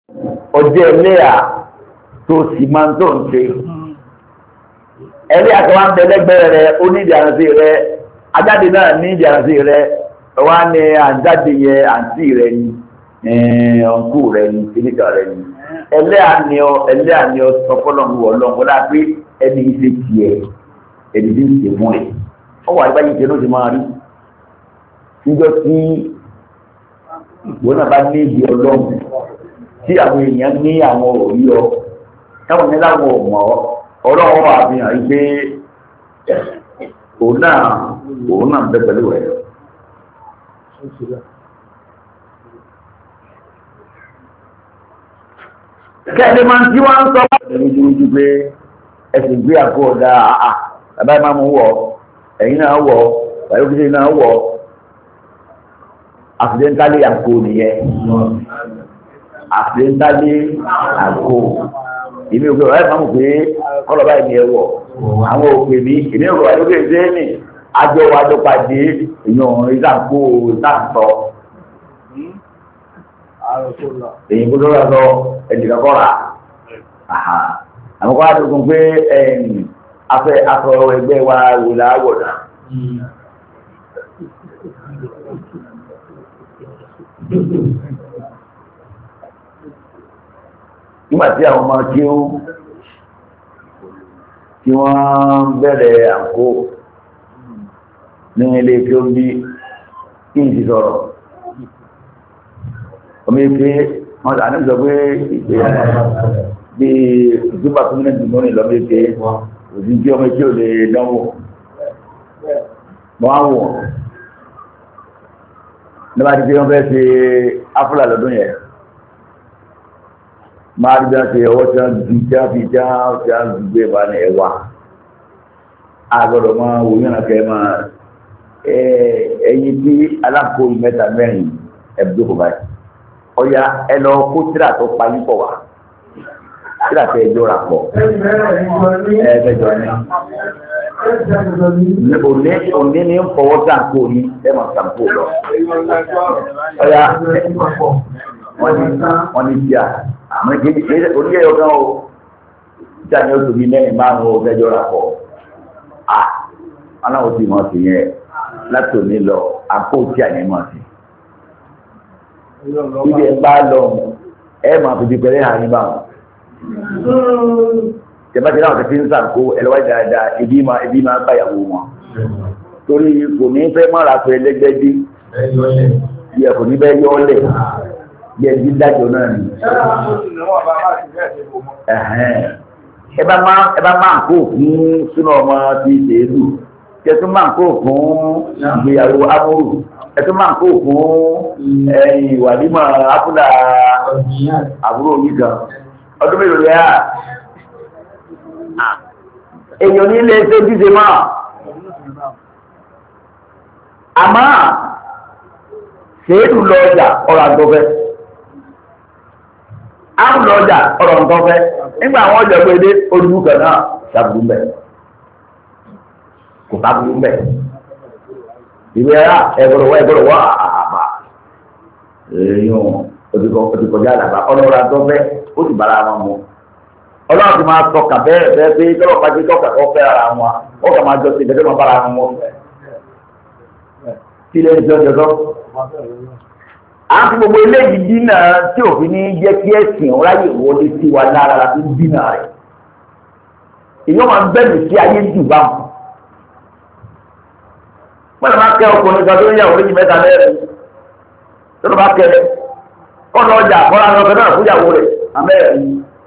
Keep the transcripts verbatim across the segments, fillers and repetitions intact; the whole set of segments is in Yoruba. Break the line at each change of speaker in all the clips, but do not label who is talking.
ọjọ́ ẹlẹ́yà tó sì máa ń tó ń ṣe ẹlẹ́yà tó wá ń bẹ lẹ́gbẹ̀ẹ́ rẹ ó ní ìdíyànsí rẹ ajáde náà ní ìdíyànsí rẹ wá ní àjáde yẹ àǹtí rẹ ni ọ̀nkú rẹ ni kíníkà rẹ ni ẹlẹ́yà ni ọ ẹlẹ́yà ni ọ sọpọ́lọ́mù wọ̀ lọ́wọ́ dá pé ẹni ìṣe tiẹ̀ ẹni tí ń ṣe fún ẹ̀ ọ wà nígbà yìí ṣe ló ti máa rí níjọ́ tí ìwọ́n náà bá ní ìdí ọlọ́run tí àwọn èèyàn ní àwọn òrí ọ táwọn ní láwọn ọmọ ọlọ́run wà fi hàn pé òun náà òun náà ń bẹ pẹ̀lú rẹ̀. kẹ́lẹ́ máa ń tí wọ́n ń sọ wá ní ojúojú pé ẹ̀sìn gbé àpò ọ̀dà àà bàbá ẹ̀ máa mú wọ̀ ẹ̀yìn náà wọ̀ bàyọ̀kìtì náà wọ̀ accidentally àpò nìyẹn àfẹ́ńtálé àgọ́ ìmí òkè ọ̀rẹ́ máa mú pé kọ́lọ̀ báyìí ni ẹ wọ̀ àwọn òkè ní ìmí òkè wáyé lókè ṣe é nì àjọ wájọ pàdé èèyàn ìsàkó ìsàkó èyí kó lọ́rọ̀ lọ ẹ̀dìkan kọ́ra àwọn kọ́ra tó kún pé afẹ́ afọ ẹgbẹ́ wa wò láwọ̀dà. Nígbà tí àwọn ọmọ kí ó tí wọ́n bẹ̀rẹ̀ àǹkó ní ilé kí ó ń bí kí n ti sọ̀rọ̀ ọmọ ike wọ́n tà ní sọ pé ìpè bí ìjọba tó ní ìdùnnú ní lọ́mọ ike òsì tí ọmọ ike ò lè dánwò mọ́ àwọn nígbà tí wọ́n fẹ́ ṣe áfúlà lọ́dún yẹn máa rí dáa ṣe ọwọ́ tí wọ́n fi já fi já tí wọ́n gbé bá ní ẹwà agbọ́dọ̀ máa wò yànnà kẹ́ máa ẹyin tí aláǹkó mẹ́ta mẹ́rin ẹ̀bùdó kò báyìí ọ̀ya ẹ lọ kó tíra tó parí pọ̀ wá tíra tẹ ẹjọ́ rà pọ̀ ẹ̀ẹ́dẹ́jọ ni òní òní ní ń fọwọ́ sàǹkó ní ẹ̀ máa sàǹkó lọ ọ̀ya wọ́n ní wọ́n ní bíà àmọ́ ìdí oníyẹ̀ ọ̀gá o ìjà ni ó tóbi mẹ́rin márùn-ún ọ̀gẹ́jọ́ rà pọ̀ à aláwọ̀ tí wọ́n ti yẹn láti òní lọ àpò tí àyè mọ̀ sí. ibi ẹ̀ bá lọ ẹ máa fi di pẹ̀lẹ́ hàn ní báwọn. ìjọba ti náà ti ń sàǹkó ẹlẹ́wà dáadáa ibi máa ibi máa báyàwó wọn. torí kò ní fẹ́ mọ́ra pé ẹlẹ́gbẹ́dé yẹ kò ní bẹ́ yọ ọ́ lẹ̀ bí ẹbí dájọ́ náà ni. ẹ bá máa ẹ bá máa kó fún sínú ọmọ tí ìṣèlú ẹ tún máa kó fún ìgbéyàwó amóhùn ẹ tún máa kó fún ìwàdìmọ̀ ápùlà àbúrò yìí gan ọdún mélòó rẹ̀ á èèyàn ní ilé ẹsẹ̀ jíjẹ máa àmọ́ ṣèlú lọ ọjà ọ̀rọ̀ àgbọ̀fẹ́ àwọn lọ ọjà ọ̀rọ̀ àgbọ̀fẹ́ nígbà àwọn ọjà pé dé olú kan náà ṣàbùrù mbẹ kò bá burú mbẹ ìwé ẹ̀rá ẹ̀gbọ́dọ̀ wá ẹ̀gbọ́dọ̀ wá àbá èèyàn òtìkọjá àdàbà ọlọ́rọ̀ àgbọ̀fẹ́ ó sì bára wọn mu ọlọ́run ti máa tọ́ka bẹ́ẹ̀ bẹ́ẹ̀ pé tọ́lọ̀ pàṣẹ tọ́ka tó fẹ́ ara wọn ó kà máa jọ sí ìgbẹ́jọ́ máa bára wọn mọ́ kí lè jọ jọjọ. àti gbogbo eléyìí dínà tí òfin ní jẹ́ kí ẹ̀sìn ráyè wọlé sí wa lára la fi ń dínà rẹ̀. èèyàn máa ń bẹ̀rù sí ayé jù bá wọn. wọ́n lè máa kẹ́ ọkùnrin kan tó ń yàwó méjì mẹ́ta mẹ́rin tó ló bá kẹ́ ọ̀nà ọjà àkọ́lá lọ́kẹ́ náà fún ìyàwó rẹ̀ àmẹ́rin.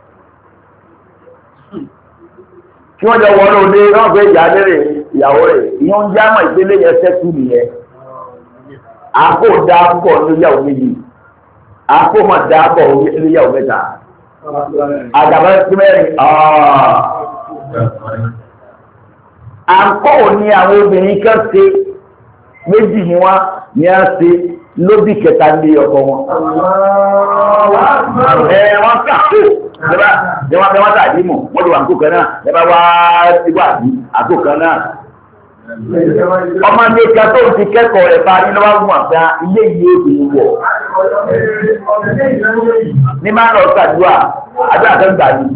kí wọ́n jọ wọ́n lóde náà fẹ́ ìyá lérè ìyàwó rẹ̀ ìyọ́n ń jámọ̀ ìpele yẹn sẹ́kù nìyẹn. àpò dá púpọ̀ níyàwó méjì àpò mà dá pọ̀ níyàwó mẹ́ta àgàbà tí mẹ́rin àpò ní àwọn obìnrin kan ṣe méjì ni wọ́n ní á ṣe lóbì kẹta ní ọkọ wọn. ẹ wọ́n kà kó lẹ́bàá lẹ́wọ́n lẹ́wọ́n tàbí mọ̀ wọ́n lè wà àkókò kan náà lẹ́bàá wá síbò àbí àkókò kan náà ọmọ ní ìka tó ti kẹ́kọ̀ọ́ rẹ̀ bá rí lọ́wọ́ mú àgbà ilé yìí ó ti wọ̀ ní máa lọ sàdúrà àdúrà tó ń gbà ní.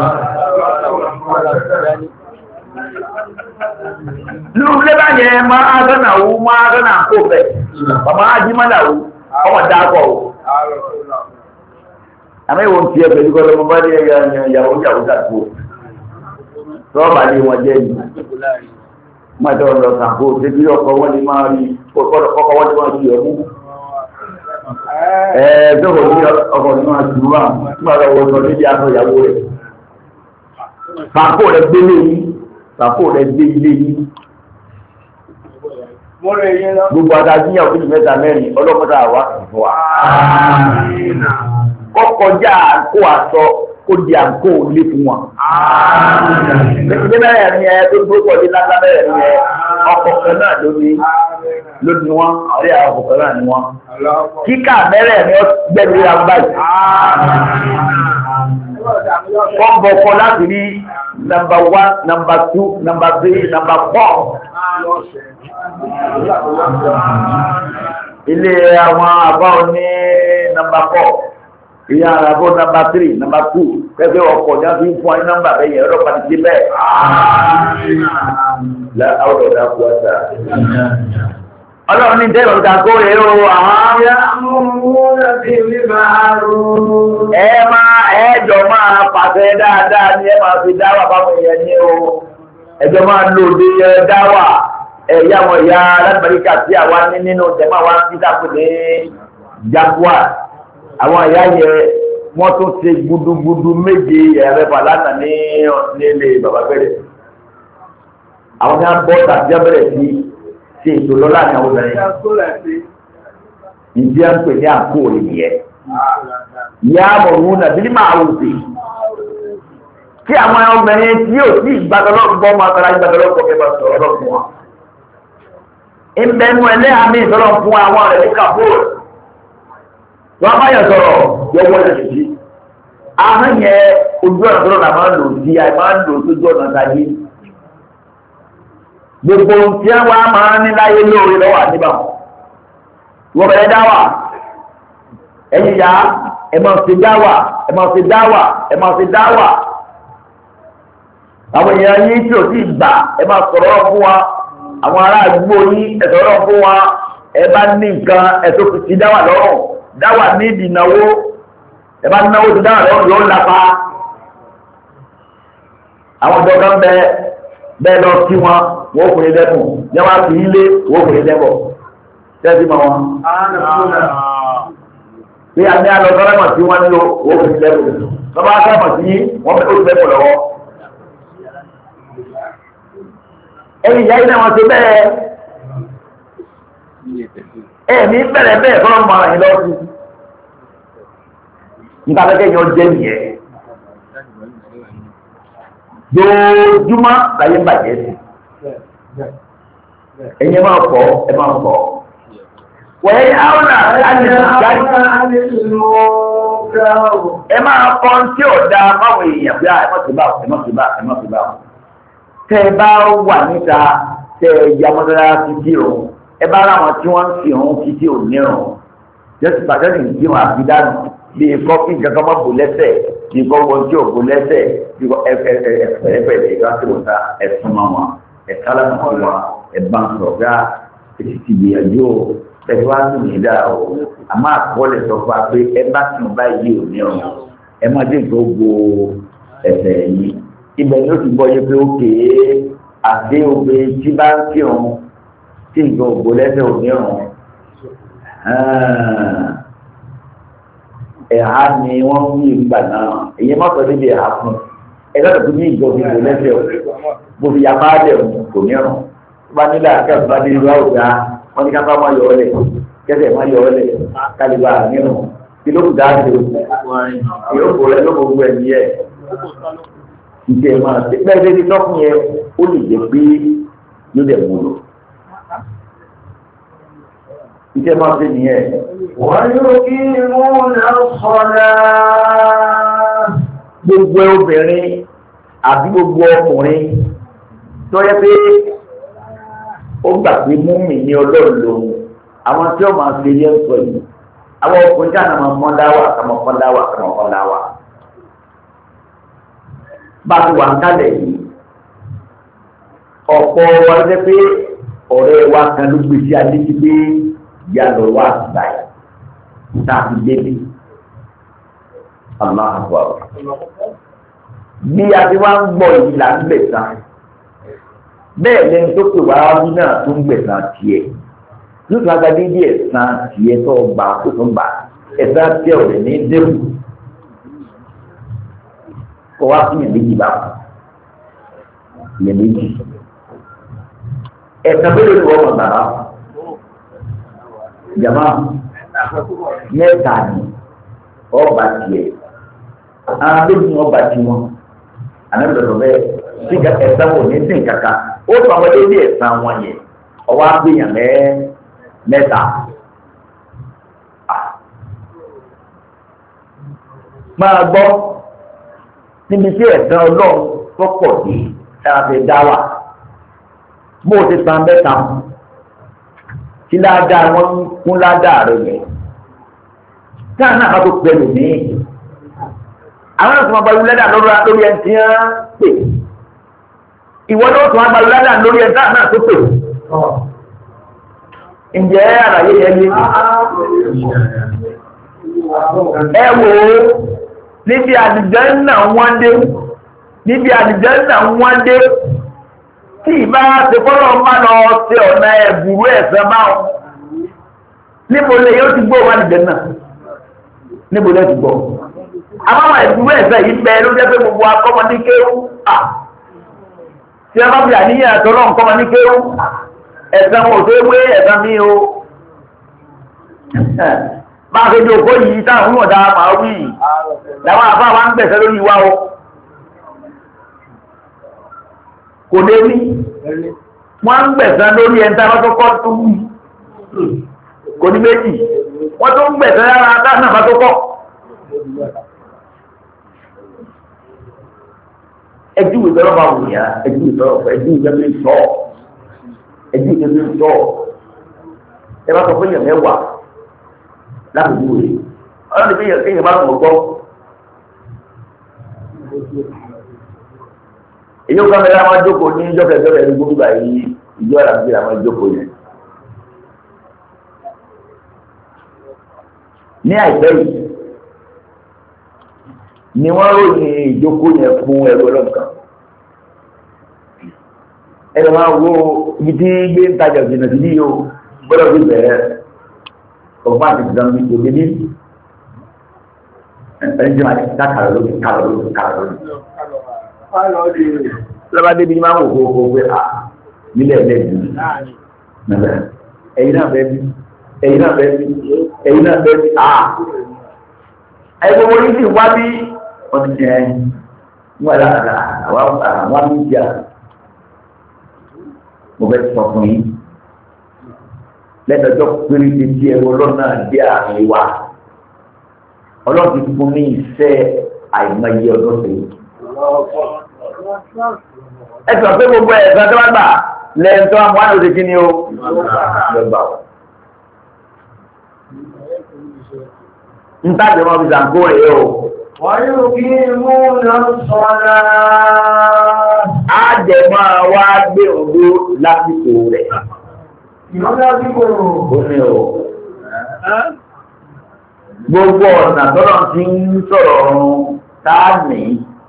lórí lébà yẹn máa gánà wú máa gánà kó bẹ̀ ọmọ ajímọ́lá wú ọmọ dákọ̀ wú. àmì ìwọ̀n tiẹ̀ pẹ̀lú kọ́ lọ́mọ bá dé ìyàwó ìyàwó dàgbò rọ́ọ̀bà ni wọ́n jẹ́ yìí. Mọ́tò ọ̀rọ̀ kàkó tẹ́bí ọkọ̀ wọ́n ni máa rí ọkọ̀ wọ́n ni máa rí ọmú. Ẹ̀ẹ́dọ́gbọ̀n ní ọkọ̀ ní máa ṣùgbọ́n wà nígbà lọ́wọ́ sọ níbi aṣọ ìyàwó rẹ̀. Kàkó rẹ̀ gbé lé yìí, kàkó rẹ̀ gbé ilé yìí. Gbogbo adájíyàn òfin mẹ́ta mẹ́rin ọlọ́pọ̀ta àwá fún wa. Kọ́kọjá kó aṣọ kó di àǹkó ilé fún wọn. Ní mẹ́rẹ̀ ní ẹ tó gbogbo ní lágbá mẹ́rẹ̀ ní ẹ ọkọ̀ kan náà lónìí lónìí wọn, ọ̀rẹ́ àwọn ọkọ̀ kan náà ni wọn. Kíkà mẹ́rẹ̀ ní ọ gbẹ̀rù àwọn báyìí. Wọ́n bọ̀ kọ́ láti rí nàmbà wán, nàmbà tú, nàmbà three, nàmbà four. Ilé àwọn àbá òní nàmbà four. Ìyá àràbọ̀ nàmbà tírì, nàmbà tù, kẹfẹ́ ọkọ̀ ní a fi ń fún ayé nọ́mbà bẹ́yẹ ẹ̀rọ pàtàkì bẹ́ẹ̀. Láàárọ̀ ọ̀dà kú ọ̀tà. Ọlọ́run ní tẹ́lọ̀ ìdàkó rẹ̀ o, àwọn ẹ máa ẹjọ́ máa pàṣẹ dáadáa ní ẹ máa fi dáwà báwọn èèyàn ní o. Ẹjọ́ máa lò dé dáwà ẹ̀yà wọn ìyá alábàríkà tí àwa ní nínú jẹ́mọ́ wa ń dídá pè ní Jaguar. Àwọn ìyá yẹ wọ́n tó ṣe gudugudu méje ẹ̀rẹ́fà lánàá ní ilé bàbá bẹ̀rẹ̀. Àwọn ní a bọ́ tàbí bẹ̀rẹ̀ sí ṣe ètò lọ́la ní àwọn obìnrin. Ìdí à ń pè ní àkó ìyẹ́. Ìyá àmọ̀rún náà bí ní máa wù sí. Kí àwọn obìnrin tí yóò sí ìgbàdọ́lọ́gbọ́ máa tọ́lá ìgbàdọ́lọ́gbọ́ kẹfà sọ̀rọ̀ lọ́fún wa. Ìbẹ̀nu ẹlẹ́hàá mi ìtọ́lọ́ fún àwọn rẹ̀ ní Kabul. Wọ́n bá yẹ̀ sọ̀rọ̀ yọwọ́ ẹ̀sìtì. Ahọ́n yẹ ojú ọ̀nà tọ́lọ̀ náà máa ń lò sí àì máa ń lò sójú ọ̀nà táyé. Gbogbo tí wọ́n máa ń ní láyé lóore lọ́wọ́ àdébà. Wọ́n bẹ̀rẹ̀ dáwà. Ẹ̀yin yá ẹ máa fi dáwà ẹ máa fi dáwà ẹ máa fi dáwà. Àwọn èèyàn yín tí ò sí gbà ẹ máa sọ̀rọ̀ fún wa. Àwọn ará àdúgbò yín ẹ sọ̀rọ̀ fún wa. Ẹ bá ní nǹkan ẹ tó fi ti dáwà lọ́rùn. Dáwà ní ìdìnàwó, ẹ̀bá náwó ti dáwà lọ́wọ́ yóò lápá. Àwọn ọ̀dọ́ kan bẹ bẹ́ẹ̀ lọ sí wọn, wọ́n kò ní dẹ́kùn, yẹ́ wá sí ilé, wọ́n kò ní dẹ́kọ̀. Tẹ́sí ma wọn. Bí a ní alọ́ sọ́rọ́mọ̀ tí wọ́n nílò, wọ́n kò ní dẹ́kùn. Lọ́bá sọ́rọ́mọ̀ sí wọ́n fẹ́ ó ti dẹ́kùn lọ́wọ́. Ẹni ìyá iná wọn ti bẹ́ẹ̀. Ẹ̀mí bẹ̀rẹ̀ bẹ́ẹ̀ fọ́nà mọ́ àyìn lọ́sí. Nígbà lẹ́gẹ́ yọ jẹ́ nìyẹn. Dójúmọ́ láyé ń bàjẹ́ sí. Ẹ̀yẹ máa fọ́, ẹ máa fọ́. Wẹ̀yẹ́ àwọn ẹ máa kọ́ tí ò dáa fáwọn èèyàn bí i ẹmọ́ ti bá ẹmọ́ ti bá ẹmọ́ ti bá. Tẹ́ bá wà níta tẹ́ ya mọ́tọ́lá ti kí òun. Ẹ bá ráwọn tí wọ́n ń fi òun kí tí ò nírun. Jẹ́sì pàtẹ́sì ń kí wọn àfi dànù. Bí kọ́fí kankan mọ́ bò lẹ́sẹ̀, bí kọ́ wọn tí ò bò lẹ́sẹ̀, bí ẹ̀fẹ̀ẹ́fẹ̀ lè gbá sí òun ta ẹ̀sùn mọ́ wọn, ẹ̀ka lọ́nà sí wọn, ẹ̀bá ń sọ̀rọ̀ gá, èsì ti gbìyànjú o, ẹ̀fẹ̀ wá sí mi dáa o. Àmọ́ àkọọ́lẹ̀ sọ fún wa pé ẹ bá tún báyìí ò nírun. Ẹ má dé nǹkan gbó ẹ̀fẹ̀ yìí. Ibẹ̀ ni ó ti gbọ́ yé pé ó kéé àti òbí tí bá ń kírun tí nǹkan ògbó lẹ́sẹ̀ ò nírun. Ẹ̀há ni wọ́n ń yí ìgbà náà. Èyí má sọ níbi ẹ̀há fún. Ẹ̀ka tó ní ìjọ fi ògbó lẹ́sẹ̀ ò. Mo fi yà máa dẹ̀ kò nírun. Tó bá nílẹ̀ akẹ́kọ̀ọ́ bá dé ìlú àwùjá, wọ́n ní ká bá máa yọ ọ́ lẹ̀. Kẹ́sẹ̀ máa yọ ọ́ lẹ̀. Kálíbà nírun. Kí ló kù dáa ṣe? Ìyókù rẹ̀ ló gbogbo ẹ̀mí ẹ̀. Ìjẹ́ máa ṣe pẹ́ẹ́lẹ́ ní lọ́kùn yẹn ó lè jẹ́ pé yóò dẹ̀ mú lò. Ìjẹ́ máa ṣe nìyẹn.
Wọ́n yóò kí mú lọ́sọ̀lá.
Gbogbo obìnrin àbí gbogbo ọkùnrin tó yẹ pé ó gbà pé mú mi ní ọlọ́run lòun àwọn tí ó máa fi ilé ń sọ yìí àwọn ọkùnrin tí a máa pọ́n dáwà kàmọ́ pọ́n dáwà kàmọ́ pọ́n dáwà bá ti wà ń kálẹ̀ yìí ọ̀pọ̀ wa jẹ́ pé ọ̀rẹ́ wa kan ló gbé sí adé ti gbé ìyá lọ wá àtìgbà yìí tá a fi débi aláàbọ̀ bí a ti wá ń gbọ́ yìí là ń gbẹ̀san bẹ́ẹ̀ lẹ́ni tó pè wá wí náà tó ń gbẹ̀san tiẹ̀ lóòótọ́ agadé bí ẹ̀san tiẹ̀ tó gbà tó tó gbà ẹ̀san tiẹ̀ ò lè ní dẹ́kun kọ́ wá fún yẹn méjì báwọn yẹn méjì ẹ̀san mélòó ni wọ́n mọ̀ bàbá jama mẹ́ta ni ọba tiẹ̀ àwọn méjì ọba tiwọn ànábìrì bẹ́ẹ̀ sí ẹ̀san wọn ní sí kàkà ó sọ àwọn ẹbí ẹ̀san wọn yẹn ọwọ́ àgbéyàn mẹ́ mẹ́ta máa gbọ́ níbi tí ẹ̀san ọlọ́run tó pọ̀ dé ẹ̀rọ ti dá wà bó o ti san mẹ́ta tí ládàá wọn kún ládàá rẹ yẹn táà náà bá tó pẹ̀lú ní àwọn ọ̀sán ọgbàlú lẹ́dà lórí ẹni tí wọ́n pè ìwọ ló tún agbàlú lẹ́dà lórí ẹni táà náà tó pè ǹjẹ́ àlàyé yẹn ní ẹ wò ó níbi àdìjẹ́ náà wọ́n dé níbi àdìjẹ́ náà wọ́n dé tí ìbá ti fọ́lọ́ má lọ sí ọ̀nà ẹ̀bùrú ẹ̀sẹ̀ máa níbo lè yóò ti gbọ́ wà àdìjẹ́ náà níbo lè ti gbọ́ àbáwọn ẹ̀bùrú ẹ̀sẹ̀ yìí bẹ ló jẹ́ pé gbogbo akọ́mọdé kéwú à tí a bá fi àníyàn àtọ́lọ́ nkọ́mọdé kéwú ẹ̀sẹ̀ wọn ò tó wé ẹ̀sẹ̀ mi o bá a fi di òkó yìí táwọn ọ̀dà máa wí làwọn àbá wa ń gbẹ̀sẹ̀ lórí wa o kò dé ní wọ́n ń gbẹ̀sẹ̀ lórí ẹni tí a bá tó kọ́ tó wù kò ní méjì wọ́n tó ń gbẹ̀sẹ̀ lára dáná bá tó kọ́ ẹjú ìtọ́rọ̀ bá wù yá ẹjú ìtọ́rọ̀ fún ẹjú ìtọ́rọ̀ sọ ẹjú ìtọ́rọ̀ sọ ẹ bá sọ fún yẹn mẹ́wàá láti wù yìí ọlọ́run bí yẹn bá tó gbọ́ èyí ó kọ́ mẹ́ta máa jókòó ní jọ́kẹ̀jọ́kẹ̀ ní gbogbo àyí ìjọ àlàbí àwọn jókòó yẹn. ní àìpẹ́ yìí ni wọ́n ròyìn ìjókòó yẹn fún ẹ̀rọ ọlọ́kan. ẹ̀rọ máa wo ibi tí gbé ń tajà jìnnà sí yìí o gbọ́dọ̀ fi bẹ̀rẹ̀ ọ̀pá àti ìdánwò ní ìjọba ní ẹni tí wọ́n ti ká kàrọ̀ lókè kàrọ̀ lókè kàrọ̀ lókè. lọ́ba débi ní máa ń wò kó pé à nílẹ̀ lẹ́yìn ẹ̀yin náà bẹ́ẹ̀ bí ẹ̀yin náà bẹ́ẹ̀ bí ẹ̀yin náà bẹ́ẹ̀ bí à ẹ̀gbọ́n mo ní sí wá bí wọ́n ti jẹ́ wọ́n lára àwọn amíjà mo fẹ́ sọ fún yín lẹ́dọ̀ọ́jọ́ péré ti di ẹ̀rọ ọlọ́nà dé àárín wa ọlọ́run ti fún ní iṣẹ́ àìmọye ọdún sí i. ẹ sọ pé gbogbo ẹ̀sán tó bá gbà lẹ́yìn tó àwọn àlọ́ òṣèkí ni ó lọ́gbà ọ̀. ń tàbí wọn fi sàǹkó rèé o.
wọ́n yóò kí mú lọ sọ́nà.
á jẹ́ máa wá gbé òdo lásìkò rẹ̀.
ìmọ̀lá bíbò.
ó ní o. gbogbo ọ̀nà tọ́lọ̀ ti ń sọ̀rọ̀ ọ̀run táàmì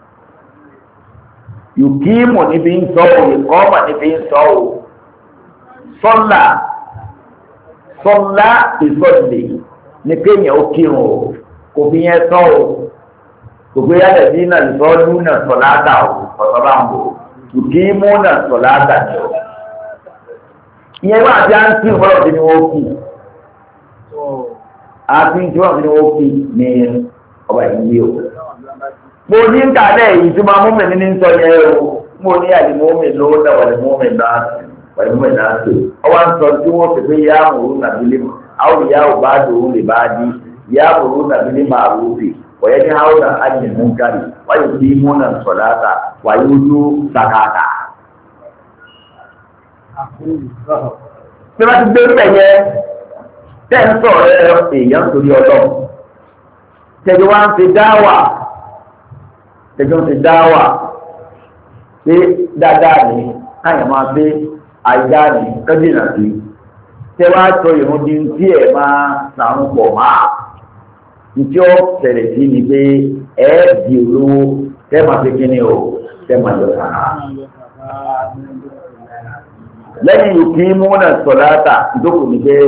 yùkíìmù níbi ń sọ òye kọ́ọ̀mà níbi ń sọ ò sọ́là sọ́là ìsọ̀lẹ̀ ní kéèyàn ó kírun o kò fi yẹn sọ ò kò gbé yálẹ̀ bí náà ìsọ́lú náà sọ̀láàdà ò ọ̀sọ́ bá ń bò yùkíìmù náà sọ̀láàdà ni o ìyẹn wà tí a ń kí ìwọ́lọ̀ tí ni wọ́n kú àti tí wọ́n fi wọ́n fi ní ọba ìwé o. mo ní kàdé èyí tí máa mú mi ní sọ yẹn o mo ní àdìmọ́ mi lówó náà wà ní mú mi náà wà ní mú mi náà tó ọwọ́ ń sọ tí wọ́n fi pé yá àmúrú nàbí lé àwọn ìyá ò bá dòun lè bá di yá àmúrú nàbí lé máa rú fi wọ́yẹ́ ní àwọn náà á yẹ mú kárí wáyé tí mú náà sọ̀ láta wáyé ojú sàkàtà. tí wọ́n ti gbé ń bẹ̀yẹ tẹ́ ń sọ̀rọ̀ èèyàn torí ọlọ́run tẹ́jọ́ wá ń ti dáwà tẹ́jọ́ ń ti dáwà pé dáadáa ní káyọ̀ máa pé àìdá ní kẹ́dìnà sí tẹ́ wá sọ ìrún di tí ẹ̀ máa sàrún pọ̀ máa tí ó ṣẹlẹ̀ sí ni pé ẹ̀ di olówó tẹ́ máa fi kíní o tẹ́ máa yọ sàrà lẹ́yìn òkè múnà sọ̀dáta ìdókò ní pé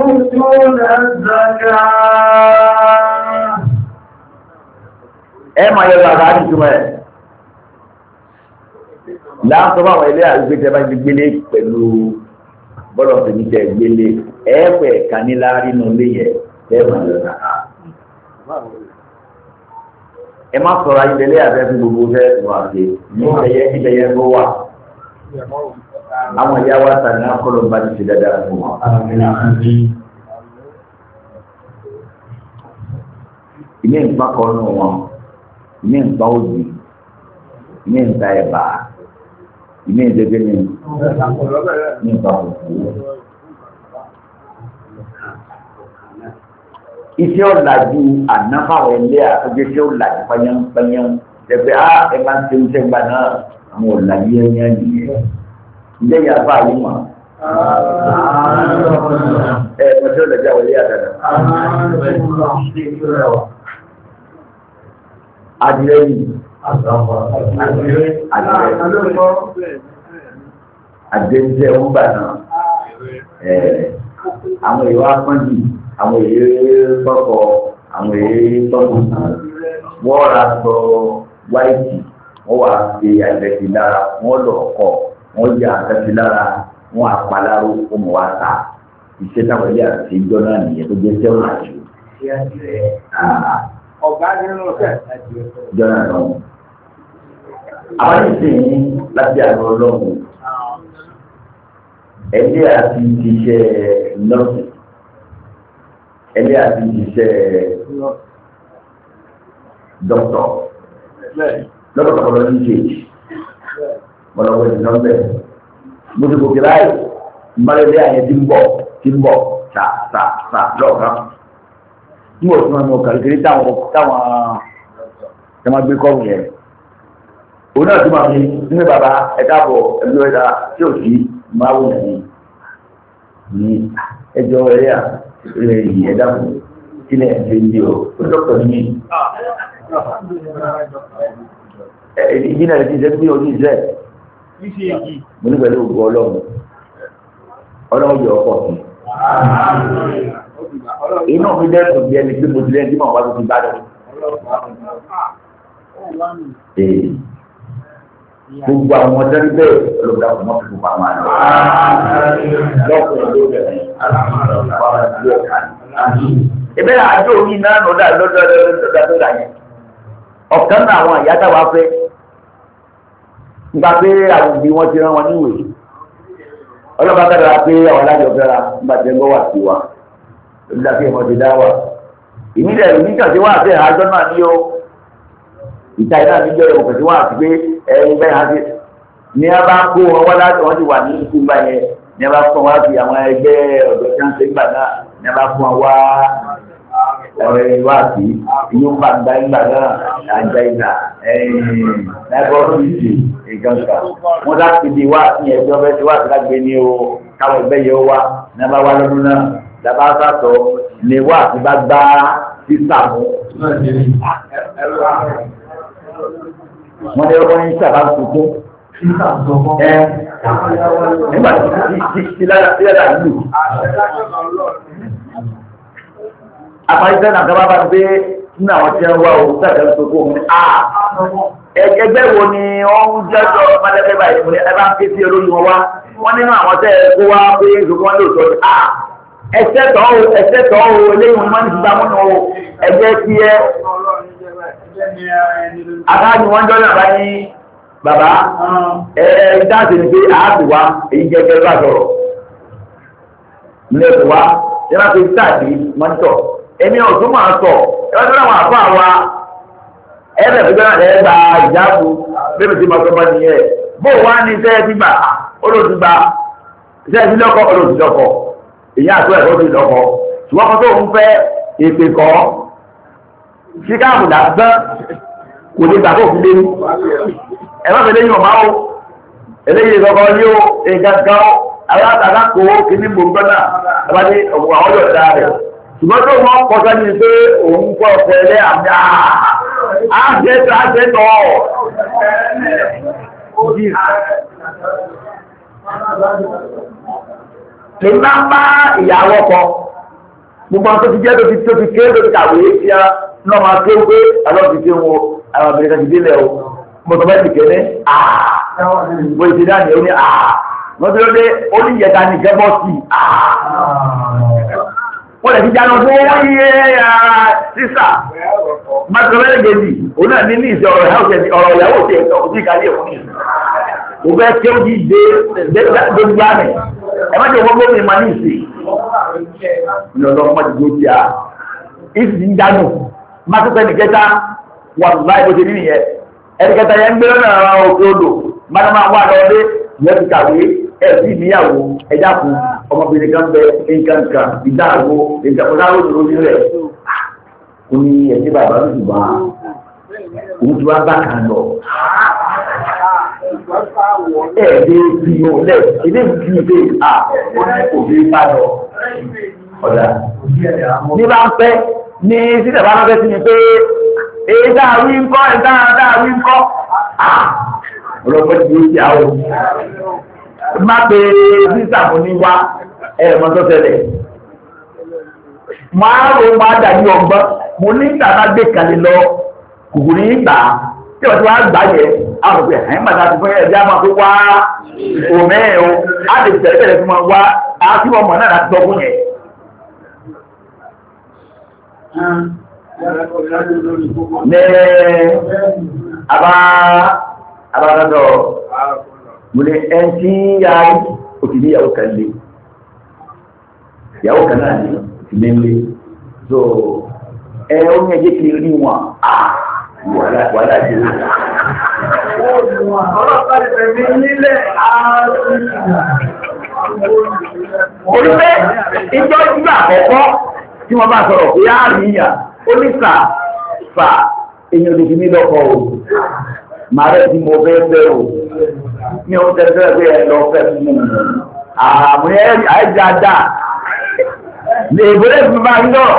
ẹ máa yọ sàrà ní ìtumọ̀ ẹ̀ láàtọ́ báwọn ilé àgbẹ̀tẹ̀ bá ti gbélé pẹ̀lú bọ́lọ̀ tó ní tẹ̀ gbélé ẹ̀ẹ́pẹ̀ kaníláàrí nù lé yẹ ẹ máa yọ sàrà ẹ má sọ̀rọ̀ ayélujára àbẹ́ fún gbogbo fẹ́ tó wà sí ní ìbẹ̀yẹ ìbẹ̀yẹ tó wà àwọn ìyá wa tàbí akọ́lọ̀ bá ti ṣe dáadáa fún wọn. ilé nǹkan kan nù wọn ilé nǹkan òdì ilé nǹkan ẹ̀bà ilé ìdẹ́gbẹ́ ní nǹkan òkú. iṣẹ́ ọ̀làjú ànáfàwọ̀ ẹlẹ́ àtọ́jọ́ iṣẹ́ ọ̀làjú pányánpányán ẹgbẹ́ á ẹ máa ń ṣe iṣẹ́ gbà náà àwọn ọ̀làjú ẹ̀yán nìyẹn ilé yàrá yìí mọ̀ ẹ mọ̀tí ọ̀làjú àwọn ilé yàrá náà. adìrẹ yìí adìrẹ ń gbà náà àwọn ìwà pọ́njì àwọn èyí tọ́kọ̀ àwọn èyí tọ́kọ̀ wọ́n ra sọ wáìtì wọ́n wà ṣe àìrẹsì lára wọ́n lọ kọ́ wọ́n yà àtẹ́sí lára wọ́n àpàlárò ọmọ wa ta iṣẹ́ táwọn ilé àti ìjọ náà nìyẹn tó jẹ́ sẹ́wọ̀n àjò.
ọ̀gá nínú ọ̀sẹ̀.
ìjọ náà lọ. àwọn ìsìn láti àgbọ̀ ọlọ́run ẹgbẹ́ àti ìṣiṣẹ́ nọ́ọ̀sì ẹlẹ́ àti ìṣiṣẹ́ dọ́kítọ̀ lọ́dọ̀tọ̀ kọlọ́ ní ṣèjì mọ̀lọ́wọ́ ìdí nọ́mbẹ̀ gbogbo kìláì mbálẹ́lẹ́ àyẹ̀ tí ń bọ̀ tí ń bọ̀ sà sà sà lọ́ọ̀kan tí mo tún ọmọ kàlùkìrí táwọn táwọn tẹ́mọ́ gbé kọ́ọ̀mù yẹn òun náà tún máa fi nínú bàbá ẹ̀ka bọ̀ ẹ̀lú ẹ̀dá tí ò sí máa wù ní ẹjọ́ ẹ̀yà ilẹ̀ yìí ẹ̀dá fún ilẹ̀ ẹ̀dẹ́ ìdí o ó dọ́kítọ̀ ní ìdínà ìdí ìṣẹ́ pé ojú ìṣẹ́ mo ní pẹ̀lú ògùn ọlọ́run ọlọ́run yọ ọkọ̀ sí inú mi dẹ́kun bí ẹni pé mo ti lẹ́yìn tí màá wá tó ti bá dọ̀ gbogbo àwọn ọjọ́ níbẹ̀ olùdá kò mọ́ fífún pàmò àná lọ́kùnrin ló bẹ̀rẹ̀ pàmò ìlú ẹ̀ka ni. ìbẹ̀rẹ̀ àjọ yìí náà lọ́dà lọ́dà lọ́dà lọ́dà yẹn ọ̀kan náà àwọn ìyá táwa fẹ́ nípa pé àwọn òbí wọn ti rán wọn níwèé ọlọ́ba dára pé àwọn alájọ fẹ́ra nígbà tí ẹ gbọ́ wà sí wa olùdá kí ẹ mọ̀ ti dá wà ìmílẹ̀ ìmíkà tí wọ́n àti àjọ náà ní o ìta iná níjọ́ ìwọ̀n tí wọ́n àti pé ẹ̀yìn bẹ́ẹ̀ hàn sí ní a bá kó wọn wọ́n láti wọ́n ti wà ní ìkúgbà yẹn ní a bá fún wọn fi àwọn ẹgbẹ́ ọ̀dọ́ tí wọ́n ṣe gbà náà ní a bá fún wọn wá ọ̀rẹ́ wá sí inú gbàgbà ìgbà náà àjà ìgbà ẹ̀yìn láìpọ́ọ̀tì ìgbàgbà wọ́n láti di wá sí ẹjọ́ bẹ́ẹ̀ tí wá sí lágbé ní o káwọn ẹgbẹ́ yẹn wá ní a bá wá lọ́dún náà lábá sàtọ̀ lè wá àti bá gbá sísà mú wọ́n ní ọkọ̀ ní sábà tuntun ẹ nígbà tí tí lára lù àpàṣẹ náà kaba bá gbé nínú àwọn tí wọ́n wá o sábà tó kó wọn a ẹgbẹ́ wo ni wọ́n ń jẹ́jọ́ mọ́lẹ́fẹ́ báyìí mo ní ẹ bá ń ké sí olórí wọn wá wọ́n nínú àwọn tẹ́ ẹ kó wá pé ìṣòro wọn lóòótọ́ ni a ẹsẹ̀ tọ́ o ẹsẹ̀ tọ́ o eléyìí wọn máa ń gbà múnú o ẹgbẹ́ tí ẹ akáàdì wọn jọ náà bá ní bàbá ẹ dáàsì ní pé àádùn wa èyí gẹ́gẹ́ bá sọ̀rọ̀ lẹ́kọ̀ọ́ wa ẹ máa fi sáàdì mọ́tọ̀ èmi ò tún máa sọ ẹ wá tó láwọn àfọ àwa ẹ bẹ̀rẹ̀ fi gbọ́dọ̀ ẹ gba ìjáàbù bébè tí mo sọ bá nìyẹn bó wá ní sẹ́ẹ̀ ti gbà ó ló ti gbà Ṣé ẹbí lọ́kọ̀ ọ̀rọ̀ ti lọ́kọ̀? Èyí àtọ́ ẹ̀kọ́ ti lọ́kọ̀. Ṣùgbọ́n kan tó ń fẹ́ èpè kọ́. Ṣíkáàbù lásán kò lè gbà kó fi lé. Ẹ má fi léyìn ọ̀má o. Eléyìí kọ̀ọ̀kan ní o, ìgangan àwọn àtàkà kó kíní gbòǹgbọ́nà àbájé ọ̀pọ̀ àwọn ọ̀dọ́ rẹ̀. Ṣùgbọ́n tó wọ́n kọ́ sọ́ni pé òun kọ́ ọ̀fẹ́ lẹ́ àmì àjẹ́tọ̀ àjẹ́tọ̀ lè máa bá ìyàwó kọ gbogbo tó ti jẹ́ tó ti tó ti ké tó ti kàwé tí a náà máa ké pé àlọ́ ti ké wọn àwọn abìnrin kan ti délẹ̀ o mọ̀tọ́ bá ti ké ní àà bó ti dá ní ó ní àà wọ́n tí ó dé ó ní ìyẹta ní ìkẹ́bọ́ sí àà wọ́n lè fi jáná fún yíyẹ sísà mọ́tọ́lẹ́lẹ́ gẹ̀ẹ́sì òun náà ní ní ìṣẹ́ ọ̀rọ̀ ìyàwó ti ẹ̀kọ́ òsì ìkàlẹ̀ ẹ̀kọ́ ní ìṣẹ́ mo fẹ́ kí ó yí dé gbogbo àmì ẹ má jẹ́ wọ́n gbogbo ìmọ̀ ní ìṣẹ́ ní ọ̀dọ́ ọmọ ti gbòógì à ìsì ń dánù mọ́tọ́lẹ́ nìkẹta wà láì bó ti rí nìyẹn ẹnìkẹta yẹn ń gbé lọ́nà òkè odò máa wà lọ́dẹ yẹn ti kàwé ẹ̀ sí ìníyàwó ẹ̀dá fún ọmọbìnrin kan bẹ nǹkankan ìdáàbò ìjàpọ̀dáwò lórí rẹ̀ ó ní ẹ̀jẹ̀ bàbá mi jù bá òun tí wá bá kan lọ. ẹ̀ẹ́dẹ́ fi hàn lẹ̀ ilé ìfi ìfẹ́ à ó ní òbí bá lọ. ọ̀dà ní bá ń pẹ́ ní sílẹ̀ bá lọ́fẹ́ sí ni pé èyí dáàwí ń kọ́ ẹ̀ dáàwí ń kọ́ ọlọ́pẹ́ tí ó ti àwọn má pe sísàmù ní wá ẹ̀mọ́ tó tẹ́lẹ̀ máa rò máa dàbí ọgbọ́n mo ní ìtàbá gbé kalẹ̀ lọ kùkù ní ìgbà tí wọ́n ti wá gbà yẹ àwọn òpin ẹ̀yìn bàtà ti fún ẹ̀dí àmọ́ tó wá òmẹ́ o á lè tẹ̀lé tẹ̀lé fún wọn wá àti wọn mọ̀ náà láti tọ́ fún yẹn. ní abá abáradọ̀ mo ní ẹni tí yáa òtí ní ìyàwó kan lé ìyàwó kan náà ní òtí ní lé so ẹ ó ní ẹjẹ́ kí rí wọn wàhálà jẹ́
ọlọ́pàá ìfẹ̀mí nílẹ̀
olùfẹ́ ìjọ ìgbà àkọ́kọ́ tí wọ́n bá sọ̀rọ̀ pé á rí ìyà ó ní sà fà èèyàn lè fi mí lọ́kọ̀ o màá rẹ̀ tí mo fẹ́ fẹ́ o ní o tẹ́lẹ̀ pé ẹ lọ fẹ́ fún mi àmì àìjáda lè bọ́lẹ̀ fún bá ń lọ́rọ̀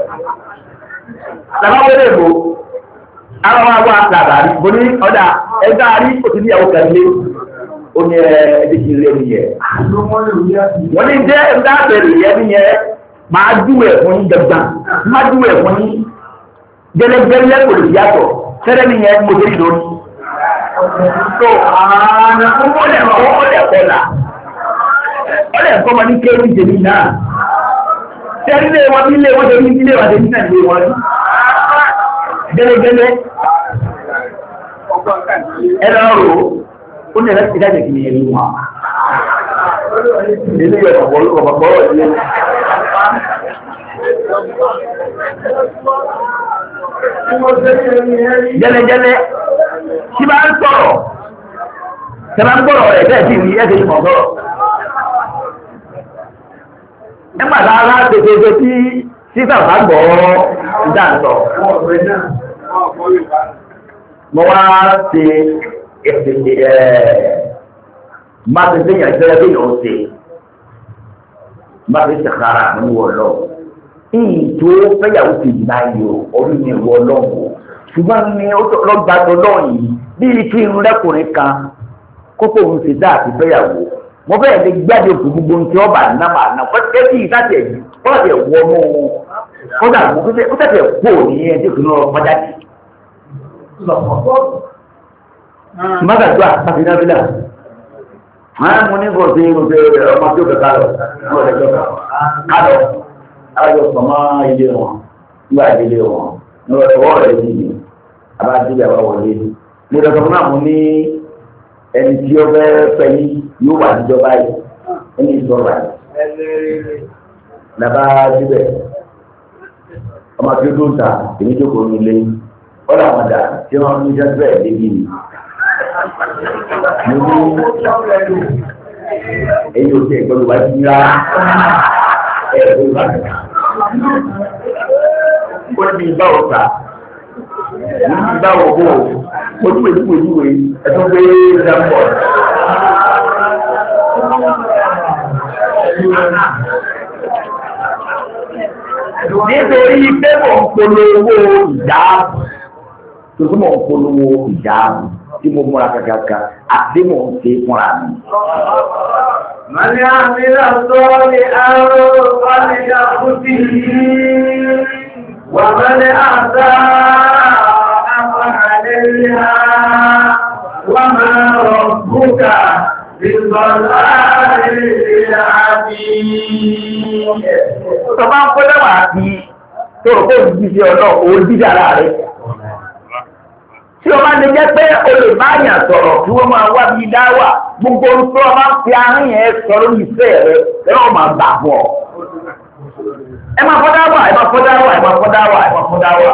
tàbáwọ́ lè bò àwọn àwọn àtàrí bó ní ọ̀dà ẹgbẹ́ àrí òtún ní ìyàwó kan lé ó ní ẹ̀ẹ́dẹ́ kí lé nìyẹ wọ́n ní jẹ́ ẹgbẹ́ àbẹ̀rẹ̀ yẹ nìyẹ máa dúwẹ̀ fún yín gbẹ̀gbà máa dúwẹ̀ fún yín gẹ́lẹ́gẹ́lẹ́ kò lè yàtọ̀ fẹ́rẹ́ nìyẹ mo dé lórí so ọlẹ̀ ọlẹ̀ kọlà ọlẹ̀ kọmọ ní kéwì jẹ̀mí náà tẹ́lẹ̀ wọn bí ilé wọn jẹ́ ní ilé wọn jẹ́ ní ilé wọn gẹ́lẹ́gẹ́lẹ́ ẹ̀rọ ọ̀rọ̀ ó ní ẹ̀rẹ́ ìdájẹ̀ kìí ẹ̀rí wọn ilé yọ̀ ọ̀pọ̀lọpọ̀ ilé gẹ́lẹ́gẹ́lẹ́ tí bá ń sọ̀rọ̀ tẹ́bá ń gbọ́rọ̀ rẹ̀ bẹ́ẹ̀ sí rí ẹ́sẹ̀ ìmọ̀ sọ̀rọ̀ ẹgbàtà ara tètè tí sísà bá gbọ́ ìdáǹtọ̀ mo wá ṣe máa ṣe yàn jẹ́ bí yàn ṣe máa ṣe ṣàkárà ní wọ̀lọ́ ìyìn tó fẹ́yàwó kejì náà yóò orí mi wọ lọ́wọ́ ṣùgbọ́n ní lọ́gbàtọ̀ lọ́yìn bí kí n rẹ́kùnrin kan kókó òun ṣe dá àti fẹ́yàwó mo fẹ́ lè gbáde òkú gbogbo tí ọba náà máa ná pẹ́ kí ìsáàtì ẹ̀yìn kọ́lá tẹ̀ wọ mú kọ́lá ó tẹ̀tẹ̀ kó ní ẹjẹ́ kí n lọ pàjá sí. Mọ́gàdúrà àti nábìlà máa mú ní bọ̀dé ìrùsẹ̀ ọmọ tí ó kẹta lọ ní ọ̀rẹ́ jọ́ka kálọ̀ alájọ pọ̀mọ́ ilé wọn nígbà ilé wọn ní ọwọ́ rẹ̀ sí ni abájílẹ̀ àbá wọlé mo dẹ̀ sọ fún àwọn ní ẹni tí ó fẹ́ fẹ́ yí yóò wà níjọba yìí ẹni ìjọba yìí nàbá síbẹ̀ ọmọ tí ó dún ta èmi jókòó nílé ọ̀là àwọn dà tí wọ́n ní sẹ́sẹ̀ débi ni mo ní èyí ò tẹ̀ gbọ́dọ̀ wá sí rárá ẹ̀ ẹ̀ bá kàkà. ó ní bí bá ọ̀sà ní bá ọ̀bọ̀ ojúwe tí ojúwe ẹ̀tọ́ gbé dáńbọ̀. nítorí pé mò ń polówó ìdáàbò tó tó mò ń polówó ìdáàbò tí mo múra kàkàkà àti mò ń ṣe fúnra mi.
Màní àmìlà sọ́ọ̀lì àrùn ọ̀lẹ́dà kùtì yìí wà mẹ́lẹ̀ àtà àpàdé ha wà máa rọ̀ bùkà ìgbọ̀nlá ìrìnlẹ̀ àbí.
Tọ́bá ń pẹ́lẹ́ wà bí tó rò pé òjíṣẹ́ ọ̀nà òjíṣẹ́ ara rẹ̀. Tí o máa lè jẹ́ pé o lè bá yàn sọ̀rọ̀ kí wọ́n máa wá bí dáwà gbogbo tó o máa ń fi ahọ́n yẹn sọ lórí ìfẹ́ rẹ̀ lọ́wọ́ máa bà fún ọ. Ẹ máa fọ́ dáwà, ẹ máa fọ́ dáwà, ẹ máa fọ́ dáwà, ẹ máa fọ́ dáwà.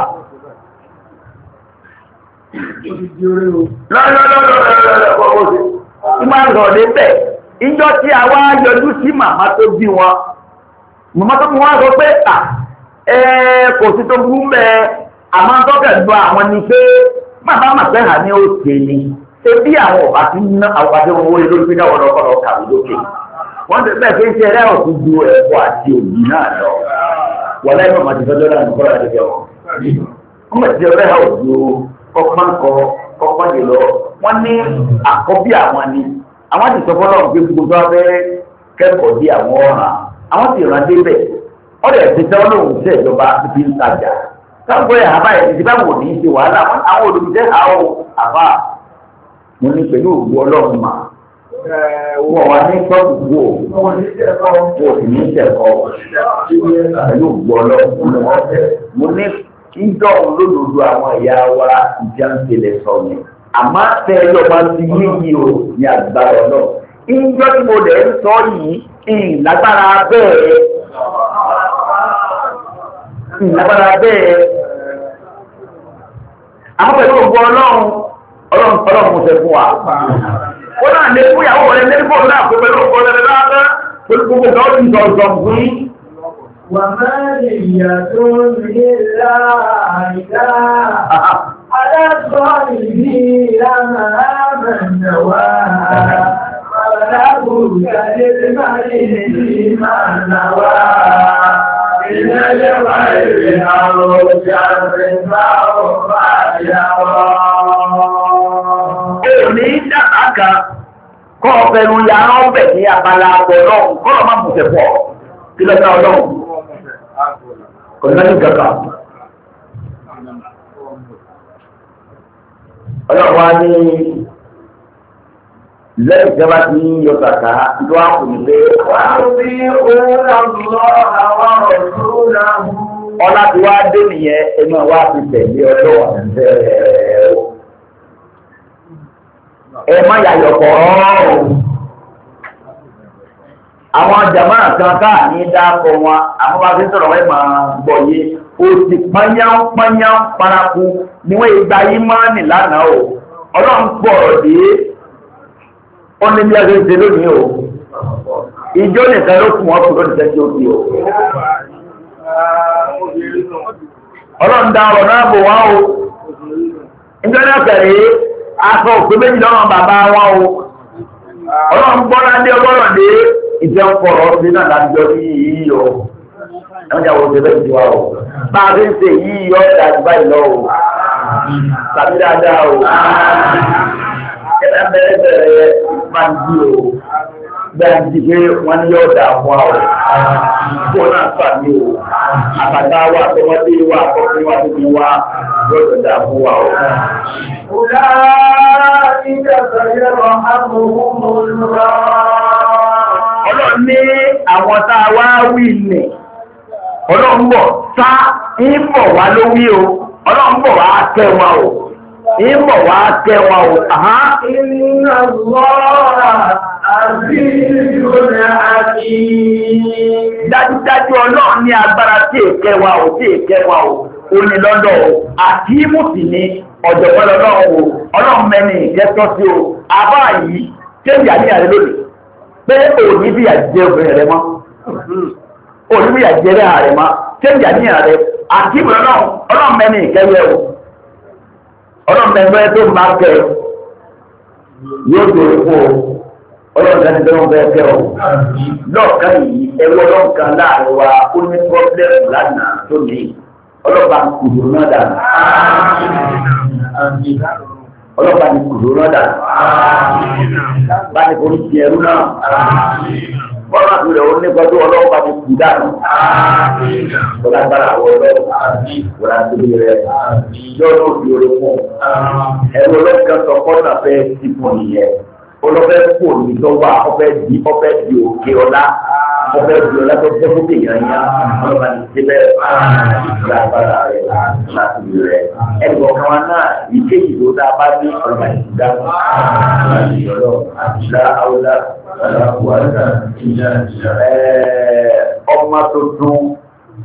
Lọ́lọ́lọ́lọ́lọ́lọ́lọ́ tí máa ń rọ̀ débẹ̀. Ìjọ tí a wá yọjú sí màmá tó bí wọn. Màmá tó bí wọn sọ pé à ẹ kò sí tó burú mẹ́ àmọ́ tọ́kẹ̀ lọ àwọn ni pé bàbá màtẹ́hà ní òkè ni ṣé bí àwọn ọ̀bá tí ń ná àwọn àti owó ilé lórí pínlẹ̀ ọ̀dọ́ ọ̀dọ́ kàwé lókè wọ́n ti bẹ́ẹ̀ fi ń ṣe ẹlẹ́ òkú ju ẹ̀kọ́ àti òbí náà lọ wọ́n lẹ́yìn ọmọ àti ìfẹ́jọ́ náà nìkọ́lá àti ìfẹ́ wọn. wọ́n mọ̀ sí ọ̀rẹ́ òjò kọ́kọ́ ńkọ kọ́kọ́ yìí lọ wọ́n ní àkọ́bí àwọn ni àwọn ti sọ fọ́lọ́ pé gbogbo tó wá fẹ́ kẹ́kọ̀ọ́ bí àwọn ọ̀ràn àwọn ti rán débẹ̀ ọ̀rẹ́ ti tẹ́ ọlọ́run sí ìjọba ti ń tajà káàkiri ẹ̀ àbá ẹ̀ ti bá wò ní í ṣe wàhálà àwọn olùdíje àwọn àbá mo ní pẹ̀lú òwú ọlọ́run mà wọ́n wá ní sọ́ọ̀bù wò wọ́n sì ní ìṣẹ̀kọ́ pẹ̀lú òwú ọlọ́run mo ní kí dọ́ọ̀n lódodo àwọn ìyá wa ìjà ń tẹ̀lẹ̀ sọ ni àmọ́ tẹ́ ẹ lọ́ọ́ máa ti yé yìí o ní agbára ọlọ́run ìjọ tí mo lẹ̀ ń sọ yìí ìlágbára bẹ́ẹ̀ ìlágbára bẹ́ẹ̀ àwọn pẹ̀lú ògbó ọlọ́run ọlọ́run ọlọ́run ṣe fún wa ó náà lè fún ìyàwó rẹ̀ lẹ́nu fóònù náà pé pẹ̀lú ògbó ọlọ́run lábẹ́ pẹ̀lú gbogbo ọ̀gá ó ti sọ ọ̀sọ̀ fún yín.
wà máa lè yà tó lè láàrídá aláṣọ ìbí ìlànà àmàlẹ́wà alábùkà lè máa lè ní máa náwà. Ìjẹ́jẹ́ máa rí àwọn òṣèrè máa ń bá yàwó. Ó ní dàbá kan kọ́ ọ̀fẹ́nu ya ọ́bẹ̀ ní abala àbọ̀ ọlọ́run kọ́ ọ má bùsẹ̀ pọ̀ kí lọ́ta ọlọ́run. Kò ní láti gàgà. Ọlọ́run wá ní lẹ́yìn ìjọba tí ń yọ kàkà tó wá kù nílé. Ọlá tí wá dé nìyẹn ẹnu wá fi tẹ̀lé ọlọ́wọ́ bẹ́ẹ̀ o. Ẹ má yàyọ̀ pọ̀ ọ́rùn. Àwọn jàmá kan káà ní dáàbọ̀ wọn, àwọn bá fi sọ̀rọ̀ wọ́n máa gbọ́ yé. O ti pányán pányán paraku ni wọ́n ìgbà yí máa nì lánàá o. Ọlọ́run pọ̀ ọ̀rọ̀ dé. Ó ní bí a ṣe ń ṣe lónìí o. Ìjọ nìkan ló kún wọn kú lónìí tẹ́tí ó di o. Ọlọ́run dá ọ̀rọ̀ náà bò wá o. Ìjọ náà kẹ̀lé aṣọ òpé méjì lọ́rùn bàbá wa o. Ọlọ́run gbọ́dá dé ọgbọ́dọ̀ dé ìjẹun pọ̀rọ̀ sí náà lájọ ní yìí o. Ẹ̀wọ̀n jà wọ́n ṣe bẹ́ẹ̀ ti wá o. Bá a ṣe ń ṣe yìí yọ ọ̀dà àti báyìí lọ o. Tàbí dáadáa o. Ẹ̀rẹ́ bẹ̀rẹ̀ bẹ̀rẹ̀ máa ń di o. Bẹ́ẹ̀ ti pé wọ́n ní ọ̀dà fún wa o. Bó náà sàmì o. Àbàtà wa tọmọdé wa àkọ́kọ́ wa tóbi wa yóò dà fún wa o. Ọ̀la ìjọba yẹ̀rọ àbòkùn olùrọ̀.
Ọlọ́run ní àwọn tá a wá wí nì. Ọlọ́run bọ̀ sá ń bọ̀ wá lówí o. Ọlọ́run bọ̀ wá kẹ́ wa o. Ìmọ̀ wá kẹwàá ò àhá.
Iná lọ́ra àti ìrìnà àti.
Dájúdájú ọlọ́run ní agbára tí èkẹwàá ò tí èkẹwàá ò ó ní lọ́dọ̀ ò àti ìmùsì ní ọ̀jọ̀gbọ́n lọ́dọ̀ ò ọlọ́run mẹ́ni ìkẹ́tọ́ sí o. Àbá yìí ṣé ìyá ní àrẹ lónìí. pé òní bí àjẹ́ obìnrin rẹ mọ́ òní bí àjẹ́ rẹ ààrẹ mọ́ tẹ́jà ní ààrẹ àti ìwé ọlọ́run mẹ́ni ìkẹyẹ o ọlọ́run mẹ́ni tó ń bá kẹ yóò dòrò fún o ọlọ́run mẹ́ni tó ń bẹ́ kẹ o lọ́ọ̀ká yìí ẹwọ́ ọlọ́run kan láàrin wa ó ní pọ́blẹ́mù lánàá tó ní ọlọ́pàá kùdùrú náà dànù ọlọ́pàá ní kùdùrú náà dànù bá ní kò ní ti ẹrú náà wọ́n máa tún lè wọ́n nípa tó ọlọ́pàá ní kù dànù wọ́n lágbára àwọn ọlọ́pàá wọ́n láti rí rẹ̀ yọ́nà òbí orí fún ẹ̀rọ ọlọ́pàá sọ kọ́nà fẹ́ sí fún ìyẹn ọlọ́pàá kò ní lọ́wọ́ ọfẹ́ di ọfẹ́ di òkè ọlá ọfẹ́ di ọlá tó jẹ́ fún èèyàn yá ọlọ́pàá ní síbẹ̀ lágbára rẹ̀ láti rí rẹ̀ ẹ̀rọ kan wa náà ìkéyìí tó dá bá ní ọlọ́pàá ní kù dànù láti yọ̀lọ́ àti ọmọ tuntun